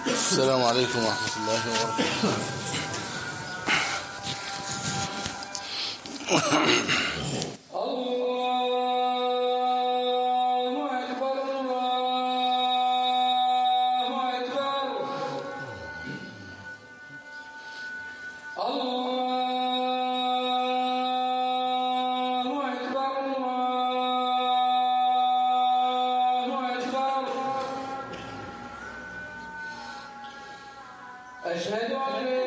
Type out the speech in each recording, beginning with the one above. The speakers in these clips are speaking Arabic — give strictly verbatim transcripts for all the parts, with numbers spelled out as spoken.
السلام عليكم ورحمة الله وبركاته. أشهد أن لا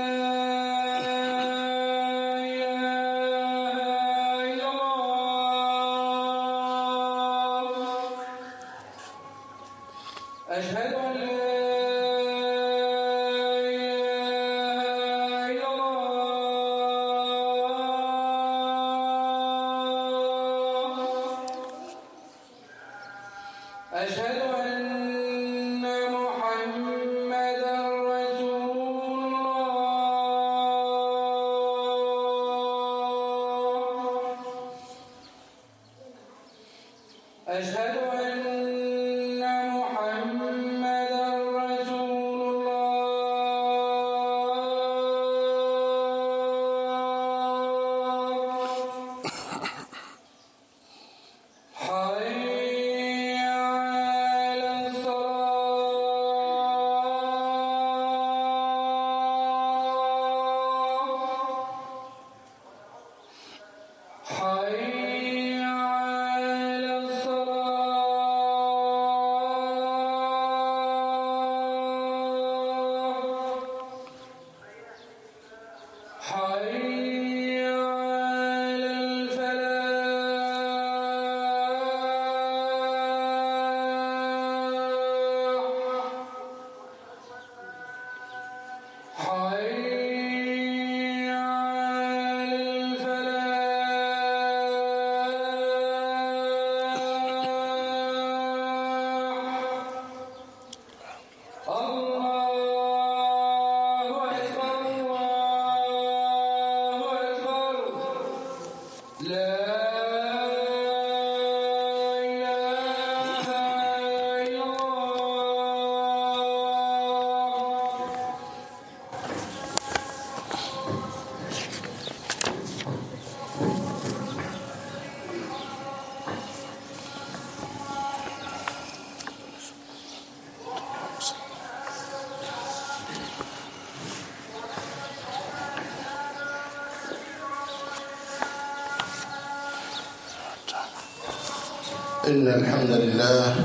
إن الحمد لله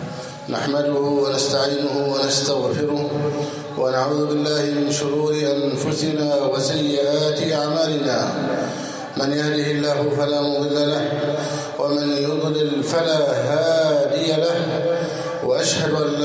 نحمده ونستعينه ونستغفره ونعوذ بالله من شرور أنفسنا وسيئات أعمالنا. من يهده الله فلا مضل له ومن يضلل فلا هادي له، وأشهد أن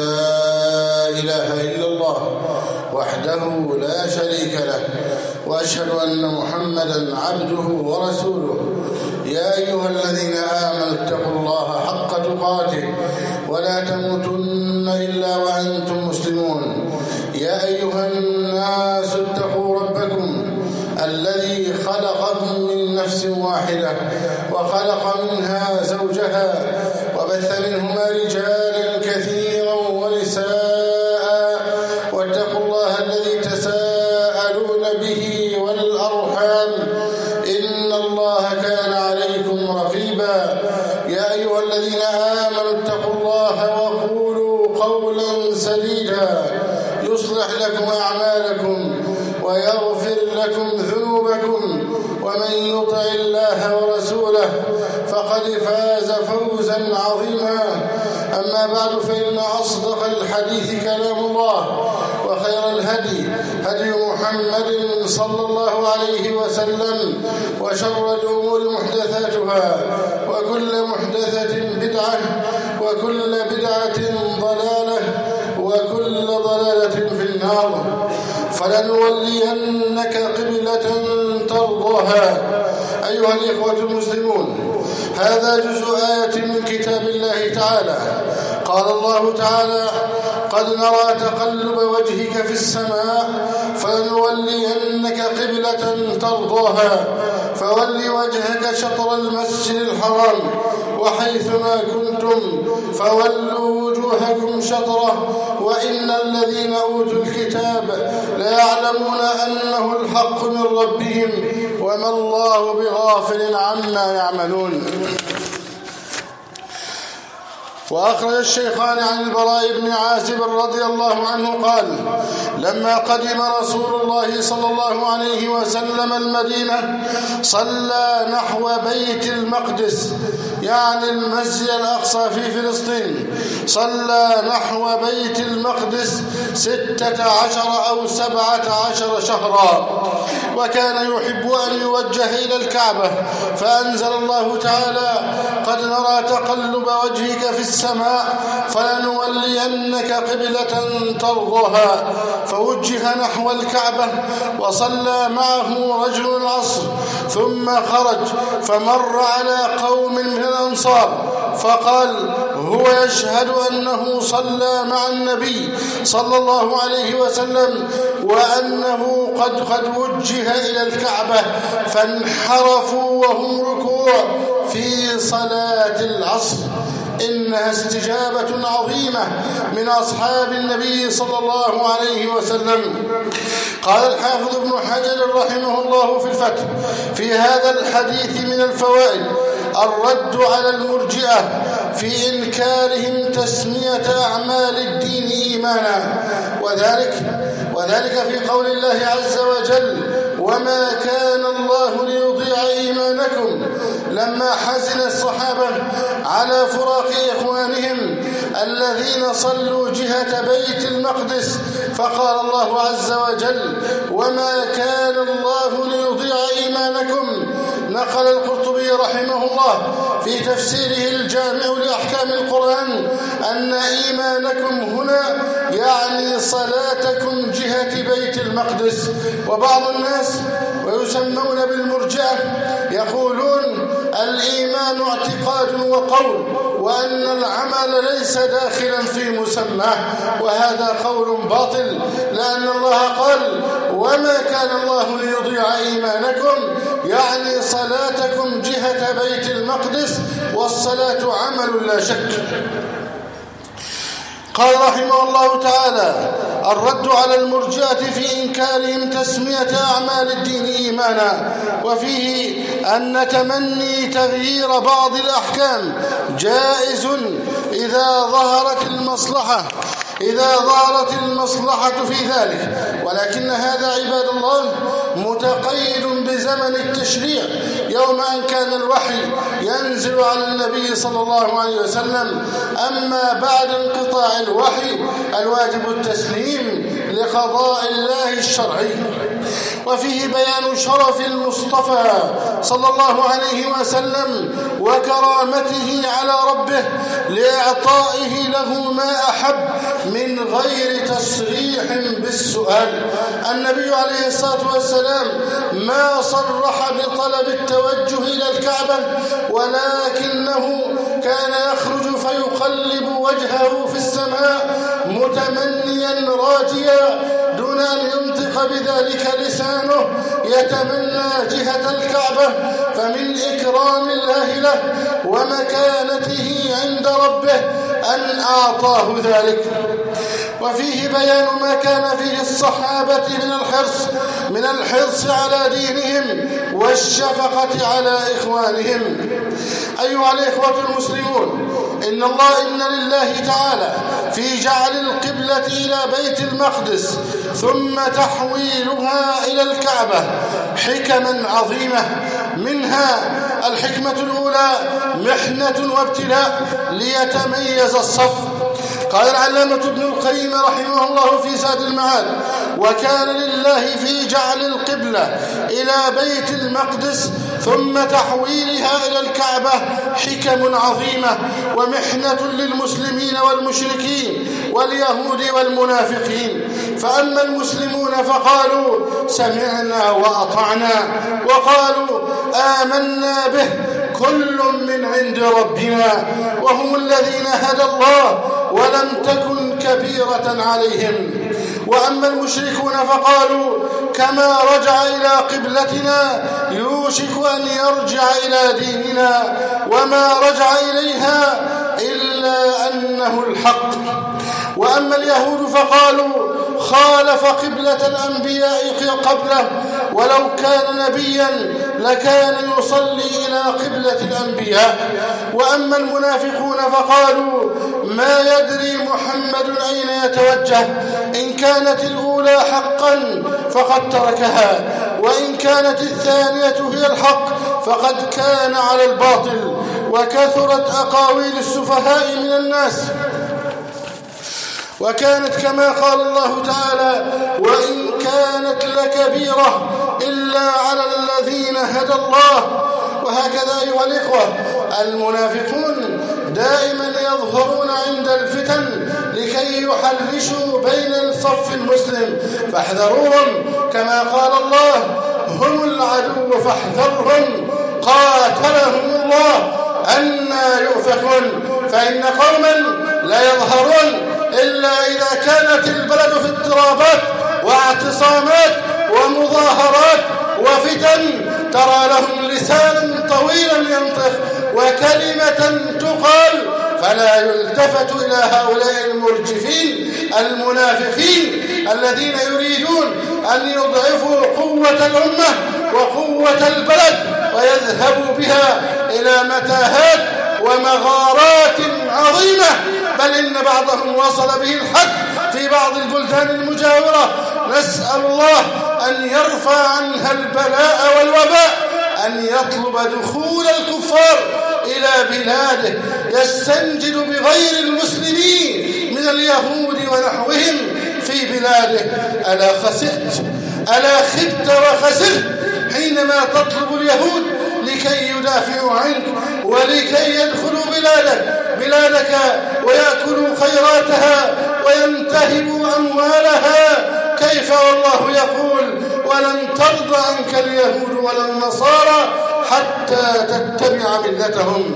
لا إله إلا الله وحده لا شريك له، وأشهد أن محمدا عبده ورسوله. يا أيها الذين آمنوا اتقوا الله حق تقاته ولا تموتن إلا وأنتم مسلمون. يا أيها الناس اتقوا ربكم الذي خلقكم من نفس واحدة وخلق منها زوجها وبث منهما رجالا كثيرا ونساء، واتقوا الله الذي تساءلون به والأرحام إن الله كان عليكم رقيبا. يا أيها الذين آمنوا اتقوا الله وقولوا قولا سديدا يصلح لكم أعمالكم ويغفر لكم ذنوبكم، ومن يطع الله ورسوله فقد فاز فوزا عظيما. أما بعد، فإن أصدق الحديث كلام الله، وخير الهدي هدي محمد صلى الله عليه وسلم، وشر الأمور محدثاتها، وكل محدثة بدعة، وكل بدعة ضلالة، وكل ضلالة في النار. فلنولينك قبلة ترضاها. أيها الإخوة المسلمون، هذا جزء آية من كتاب الله تعالى. قال الله تعالى: قد نرى تقلب وجهك في السماء فلنولينك قبلة ترضاها فول وجهك شطر المسجد الحرام وحيثما كنتم فولوا وجوهكم شطره وإن الذين أوتوا الكتاب ليعلمون أنه الحق من ربهم وما الله بغافل عما يعملون. وأخرج الشيخان عن البراء بن عازب رضي الله عنه قال: لما قدم رسول الله صلى الله عليه وسلم المدينة صلى نحو بيت المقدس يعني المسجد الأقصى في فلسطين، صلى نحو بيت المقدس ستة عشر أو سبعة عشر شهرا، وكان يحب أن يوجه إلى الكعبة، فأنزل الله تعالى: قد نرى تقلب وجهك في السماء فلنولينك قبلة ترضاها، فوجه نحو الكعبة وصلى معه رجل العصر، ثم خرج فمر على قوم من الأنصار فقال: هو يشهد أنه صلى مع النبي صلى الله عليه وسلم وأنه قد قد وجه إلى الكعبة، فانحرفوا وهم ركوع في صلاة العصر. إنها استجابة عظيمة من أصحاب النبي صلى الله عليه وسلم. قال الحافظ ابن حجر رحمه الله في الفتح: في هذا الحديث من الفوائد الرد على المرجئة في إنكارهم تسمية أعمال الدين إيمانا، وذلك وذلك في قول الله عز وجل: وما كان الله ليضيع إيمانكم، لما حزن الصحابة على فراق إخوانهم الذين صلوا جهة بيت المقدس، فقال الله عز وجل: وما كان الله ليضيع إيمانكم. نقل القرطبي رحمه الله في تفسيره الجامع لأحكام القرآن أن إيمانكم هنا يعني صلاتكم جهة بيت المقدس. وبعض الناس ويسمون بالمرجئة يقولون الإيمان اعتقاد وقول، وأن العمل ليس داخلا في مسماه، وهذا قول باطل، لأن الله قال: وما كان الله ليضيع إيمانكم، يعني صلاتكم جهة بيت المقدس، والصلاة عمل لا شك. قال رحمه الله تعالى: الرد على المرجئة في إنكارهم تسمية أعمال الدين إيمانا، وفيه أن تمني تغيير بعض الأحكام جائز إذا ظهرت المصلحة إذا ظهرت المصلحة في ذلك، ولكن هذا عباد الله متقيد بزمن التشريع، يوم أن كان الوحي ينزل على النبي صلى الله عليه وسلم. أما بعد انقطاع الوحي الواجب التسليم لقضاء الله الشرعي. وفيه بيان شرف المصطفى صلى الله عليه وسلم وكرامته على ربه لإعطائه له ما أحب من غير تصريح بالسؤال. النبي عليه الصلاة والسلام ما صرح بطلب التوجه إلى الكعبة، ولكنه كان يخرج فيقلب وجهه في السماء متمنيا راجيا دون أن ينطق بذلك لسانه، يتمنى جهة الكعبة، فمن إكرام الله له ومكانته عند ربه أن أعطاه ذلك. وفيه بيان ما كان فيه الصحابة من الحرص من الحرص على دينهم والشفقة على إخوانهم. أيها الإخوة المسلمون، إن الله إن لله تعالى في جعل القبلة إلى بيت المقدس ثم تحويلها إلى الكعبة حكما عظيمة، منها الحكمة الأولى محنة وابتلاء ليتميز الصف. قال العلامة ابن القيم رحمه الله في زاد المعاد: وكان لله في جعل القبلة إلى بيت المقدس ثم تحويلها إلى الكعبة حكم عظيمة ومحنة للمسلمين والمشركين واليهود والمنافقين. فأما المسلمون فقالوا سمعنا وأطعنا، وقالوا آمنا به كل من عند ربنا، وهم الذين هدى الله ولم تكن كبيرة عليهم. وأما المشركون فقالوا كما رجع إلى قبلتنا يوشك أن يرجع إلى ديننا، وما رجع إليها إلا أنه الحق. وأما اليهود فقالوا خالف قبلة الأنبياء قبله، ولو كان نبيا لكان يصلي إلى قبلة الأنبياء. وأما المنافقون فقالوا ما يدري محمد أين يتوجه، إن كانت الأولى حقا فقد تركها، وإن كانت الثانية هي الحق فقد كان على الباطل. وكثرت أقاويل السفهاء من الناس، وكانت كما قال الله تعالى وإن كانت لكبيرة إلا على الذين هدى الله. وهكذا أيها الإخوة المنافقون دائما يظهرون عند الفتن لكي يحرشوا بين الصف المسلم، فاحذروهم كما قال الله هم العدو فاحذرهم قاتلهم الله أنى يؤفكون. فإن قوما لا يظهرون إلا إذا كانت البلد في اضطرابات واعتصامات ومظاهرات وفتن، ترى لهم لسانا طويلا ينطق وكلمة تقال، فلا يلتفت إلى هؤلاء المرجفين المنافقين الذين يريدون أن يضعفوا قوة الأمة وقوة البلد ويذهبوا بها إلى متاهات ومغارات عظيمة، بل إن بعضهم وصل به الحد في بعض البلدان المجاورة. نسأل الله أن يرفع عنها البلاء والوباء، أن يطلب دخول الكفار إلى بلاده يستنجد بغير المسلمين من اليهود ونحوهم في بلاده. ألا خسرت ألا خبت وخسرت حينما تطلب اليهود لكي يدافعوا عنك ولكي يدخلوا بلادك بلادك ويأكلوا خيراتها وينتهبوا أموالها. كيف والله يقول ولن ترضى عنك اليهود ولا النصارى حتى تتبع ملتهم.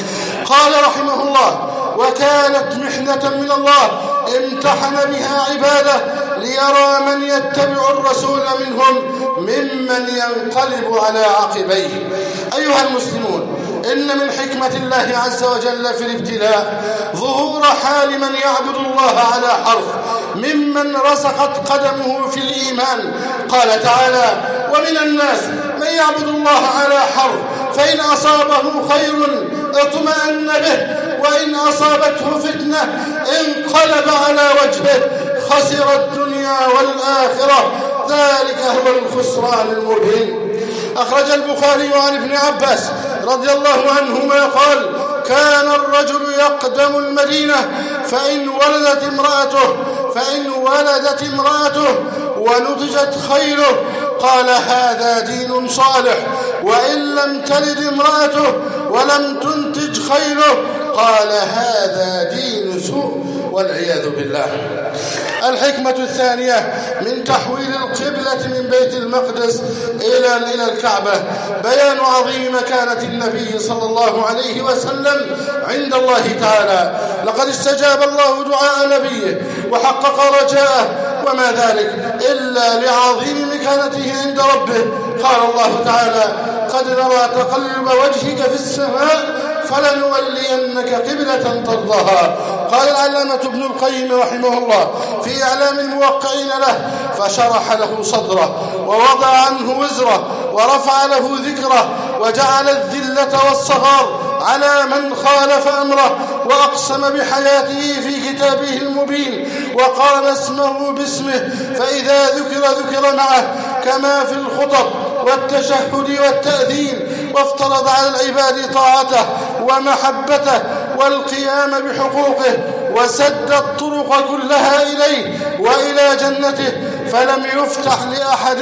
قال رحمه الله وكانت محنة من الله امتحن بها عباده ليرى من يتبع الرسول منهم ممن ينقلب على عقبيه. أيها المسلمون، إن من حكمة الله عز وجل في الابتلاء ظهور حال من يعبد الله على حرف ممن رسخت قدمه في الإيمان. قال تعالى ومن الناس من يعبد الله على حرف فإن أصابه خير اطمأن به وإن أصابته فتنة انقلب على وجهه خسر الدنيا والآخرة ذلك هو الخسران المبين. أخرج البخاري عن ابن عباس رضي الله عنهما قال كان الرجل يقدم المدينة فإن ولدت امرأته فإن ولدت امرأته ونضجت خيله قال هذا دين صالح، وإن لم تلد امرأته ولم تنتج خيله قال هذا دين سوء والعياذ بالله. الحكمة الثانية من تحويل القبلة من بيت المقدس إلى إلى الكعبة بيان عظيم مكانة النبي صلى الله عليه وسلم عند الله تعالى. لقد استجاب الله دعاء نبيه وحقق رجاءه، وما ذلك إلا لعظيم مكانته عند ربه. قال الله تعالى قد نرى تقلب وجهك في السماء فلنولينك قبلة ترضاها. قال العلامة ابن القيم رحمه الله في إعلام الموقعين له فشرح له صدره ووضع عنه وزره ورفع له ذكره وجعل الذلة والصغار على من خالف أمره وأقسم بحياته في كتابه المبين وقال اسمه باسمه، فإذا ذكر ذكر معه كما في الخطب والتشهد والتأذين، وافترض على العباد طاعته ومحبته والقيام بحقوقه وسد الطرق كلها إليه وإلى جنته، فلم يفتح لأحد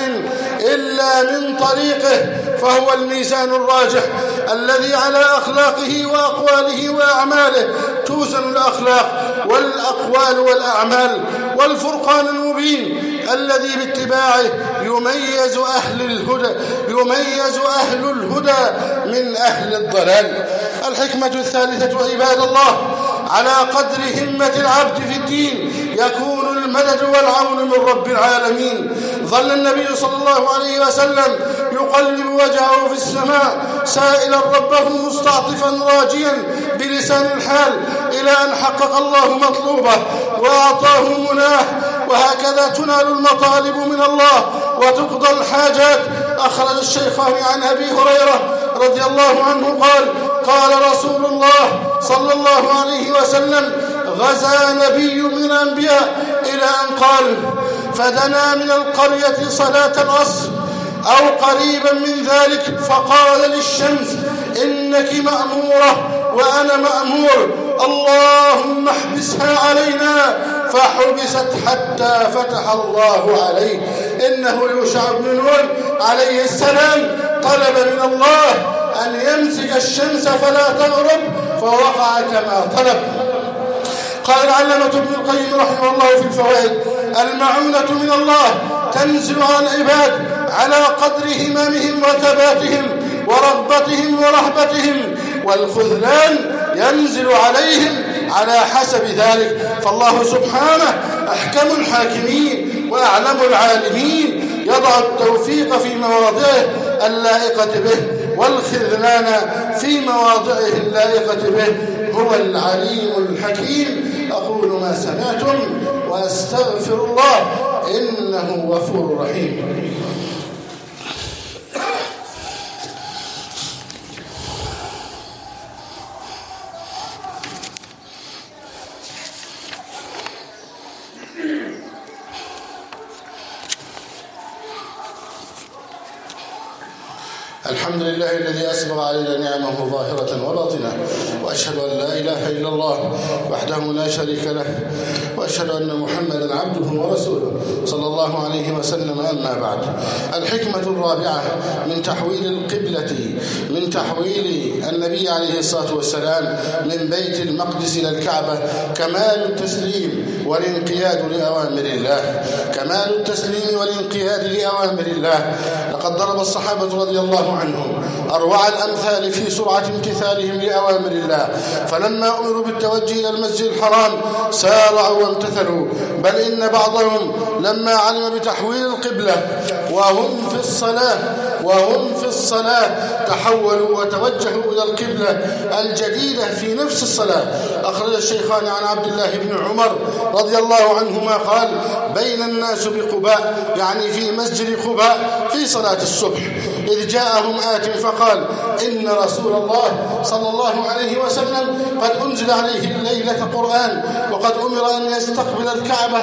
إلا من طريقه، فهو الميزان الراجح الذي على أخلاقه وأقواله وأعماله توزن الأخلاق والأقوال والأعمال، والفرقان المبين الذي باتباعه يميز أهل الهدى يميز أهل الهدى من أهل الضلال. الحكمة الثالثة عباد الله على قدر همة العبد في الدين يكون المدد والعون من رب العالمين. ظل النبي صلى الله عليه وسلم يقلب وجهه في السماء سائلا ربه مستعطفا راجيا بلسان الحال إلى أن حقق الله مطلوبه وأعطاه مناه. وهكذا تنال المطالب من الله وتقضى الحاجات. أخرج الشيخان عن أبي هريرة رضي الله عنه قال قال رسول الله صلى الله عليه وسلم غزا نبي من الأنبياء إلى أن قال فدنا من القرية صلاة العصر أو قريبا من ذلك فقال للشمس إنك مأمورة وأنا مأمور اللهم احبسها علينا فحبست حتى فتح الله عليه. إنه يوشع بن نون عليه السلام طلب من الله أن يمسك الشمس فلا تغرب فوقع كما طلب. قال العلامة ابن القيم رحمه الله في الفوائد المعونة من الله تنزل على العباد على قدر هممهم وثباتهم ورغبتهم ورهبتهم، والخذلان ينزل عليهم على حسب ذلك. فالله سبحانه أحكم الحاكمين وأعلم العالمين، يضع التوفيق في مواضعه اللائقة به والخذلان في مواضعه اللائقة به. هو العليم الحكيم. أقول ما سمعتم وأستغفر الله إنه غفور رحيم. الحمد لله الذي أسبغ علينا نعمه ظاهرة وباطنة، وأشهد أن لا إله إلا الله وحده لا شريك له، وأشهد أن محمدا عبده ورسوله صلى الله عليه وسلم. أما بعد، الحكمة الرابعة من تحويل القبلة من تحويل النبي عليه الصلاة والسلام من بيت المقدس إلى الكعبة كمال التسليم والانقياد لأوامر الله. كمال التسليم والانقياد لأوامر الله. لقد ضرب الصحابة رضي الله عنهم أروع الأمثال في سرعة امتثالهم لأوامر الله، فلما أمروا بالتوجه إلى المسجد الحرام سارعوا وامتثلوا، بل إن بعضهم لما علم بتحويل القبلة وهم في الصلاة وهم في الصلاة تحولوا وتوجهوا إلى القبلة الجديدة في نفس الصلاة. أخرج الشيخان عن عبد الله بن عمر رضي الله عنهما قال بين الناس بقباء، يعني في مسجد قباء، في صلاة الصبح، إذ جاءهم آت فقال إن رسول الله صلى الله عليه وسلم قد أنزل عليه الليلة قرآن وقد أمر أن يستقبل الكعبة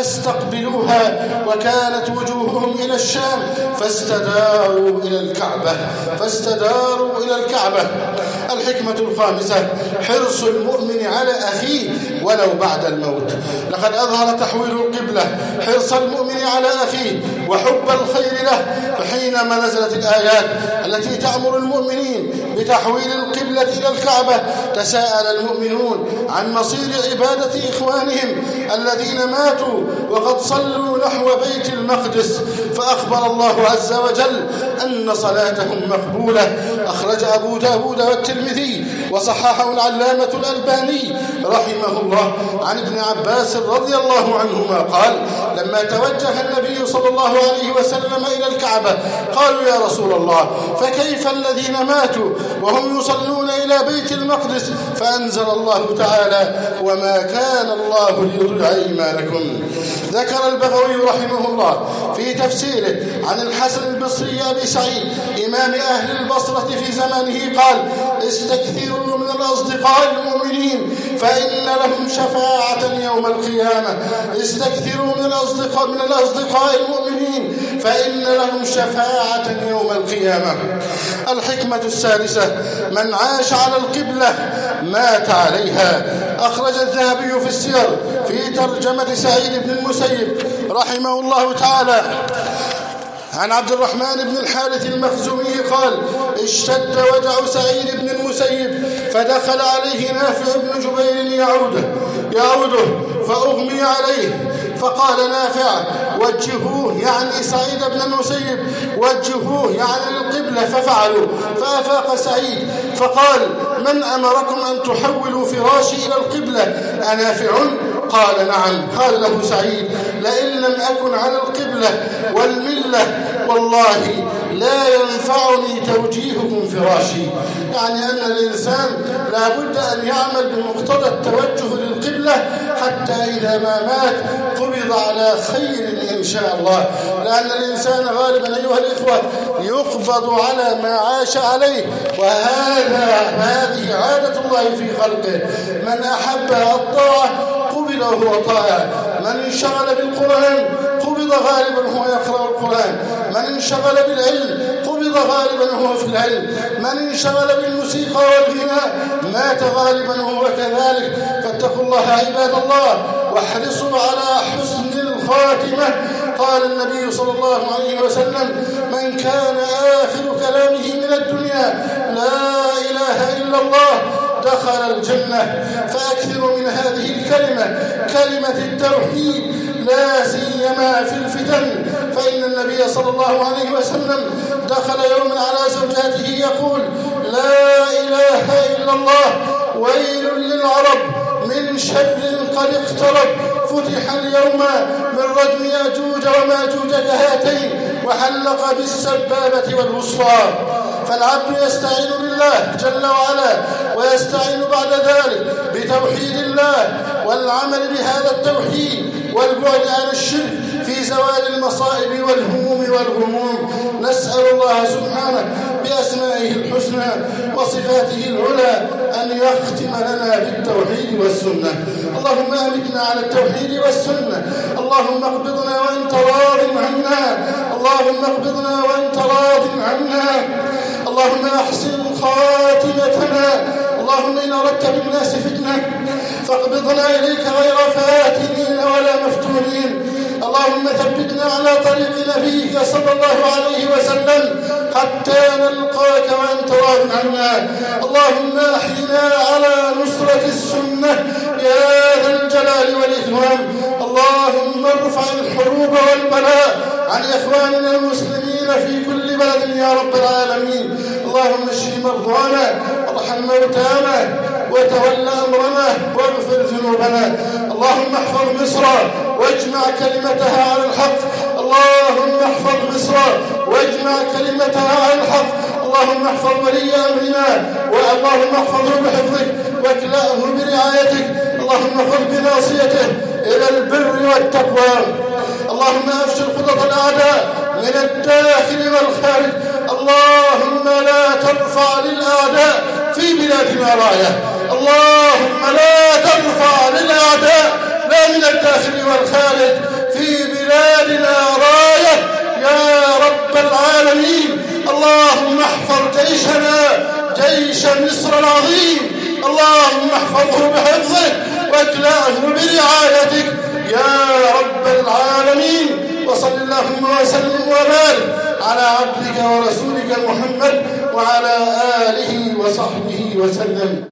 فاستقبلوها، وكانت وجوههم إلى الشام فاستداروا إلى الكعبة فاستداروا إلى الكعبة. الحكمة الخامسة حرص المؤمن على أخيه ولو بعد الموت. لقد أظهر تحويل القبلة حرص المؤمن على أخيه وحب الخير له، فحينما نزلت الآيات التي تأمر المؤمنين بتحويل القبلة إلى الكعبة تساءل المؤمنون عن مصير عبادة إخوانهم الذين ماتوا وقد صلوا نحو بيت المقدس، فأخبر الله عز وجل أن صلاتهم مقبولة. أخرج أبو داود والترمذي وصححه العلامة الألباني رحمه الله عن ابن عباس رضي الله عنهما قال لما توجه النبي صلى الله عليه وسلم إلى الكعبة قالوا يا رسول الله فكيف الذين ماتوا وهم يصلون إلى بيت المقدس؟ فأنزل الله تعالى وما كان الله ليضيع إيمانكم. ذكر البغوي رحمه الله في تفسيره عن الحسن البصري أبي سعيد إمام أهل البصرة في زمانه قال استكثروا من الأصدقاء المؤمنين فإن لهم شفاعة يوم القيامة. استكثروا من الأصدقاء من الأصدقاء المؤمنين فإن لهم شفاعة يوم القيامة. الحكمة السادسة من عاش على القبلة مات عليها. أخرج الذهبي في السير في ترجمة سعيد بن المسيب رحمه الله تعالى عن عبد الرحمن بن الحارث المخزومي قال اشتد وجع سعيد بن المسيب فدخل عليه نافع بن جبير يعوده يعوده فأغمي عليه، فقال نافع وجهوه يعني سعيد بن المسيب وجهوه يعني القبلة، ففعلوا. فأفاق سعيد فقال من أمركم أن تحولوا فراشي إلى القبلة؟ أنافع؟ قال نعم. قال له سعيد لئن لم أكن على القبلة والملة والله لا ينفعني توجيهكم فراشي. يعني أن الإنسان لا بد أن يعمل بمقتضى التوجه للقبلة حتى إذا ما مات قبض على خير إن شاء الله، لأن الإنسان غالبا أيها الإخوة يقبض على ما عاش عليه، وهذا هذه عادة الله في خلقه. من أحب الطاعة قبل وهو طائع، من انشغل بالقرآن قبض غالبا هو يقرأ القرآن، من انشغل بالعلم قبض غالبا هو في العلم، من انشغل بالموسيقى والغناء مات غالبا هو كذلك. فاتقوا الله عباد الله واحرصوا على حسن الخاتمة. قال النبي صلى الله عليه وسلم من كان آخر كلامه من الدنيا لا إله إلا الله دخل الجنة. فأكثروا من هذه الكلمة، كلمة التوحيد، لا سيما في الفتن. فإن النبي صلى الله عليه وسلم دخل يوما على زوجاته يقول لا إله إلا الله ويل للعرب من شر قد اقترب فتح اليوم من ردم ياجوج وماجوج كهاتين وحلق بالسبابة والوسطى. فالعبد يستعين بالله جل وعلا ويستعين بعد ذلك بتوحيد الله والعمل بهذا التوحيد والبعد عن الشرك في زوال المصائب والهموم والغموم. نسأل الله سبحانه بأسمائه الحسنى وصفاته العلى أن يختم لنا بالتوحيد والسنة. اللهم أمتنا على التوحيد والسنة. اللهم اقبضنا وأنت راض عنا، اللهم اقبضنا وأنت راض عنا. اللهم أحسن خاتمتنا. اللهم إن أردت بالناس فتنة فاقبضنا إليك غير فاتنين ولا مفتونين. اللهم ثبتنا على طريق نبيك صلى الله عليه وسلم حتى نلقاك وأنت راض عنا. اللهم أحينا على نصرة السنة يا ذا الجلال والإكرام. اللهم ارفع الحروب والبلاء عن إخواننا المسلمين في كل بلد يا رب العالمين. اللهم اشف مرضانا وارحم موتانا وتول أمرنا واغفر ذنوبنا. اللهم احفظ مصر واجمع كلمتها على الحق. اللهم احفظ مصر واجمع كلمتها على الحق. اللهم احفظ ولي أمرنا واللهم احفظه بحفظك واكلأه برعايتك. اللهم خذ بناصيته إلى البر والتقوى. اللهم أفشل خطط الأعداء من الداخل والخارج. اللهم لا ترفع للأعداء في بلادنا راية. اللهم لا ترفع للأعداء لا من الداخل والخارج في بلادنا راية يا رب العالمين. اللهم احفظ جيشنا جيش مصر العظيم. اللهم احفظه بحفظك واكلأه برعايتك يا رب العالمين. وصل اللهم وسلم وبارك على عبدك ورسولك محمد وعلى آله وصحبه وسلم.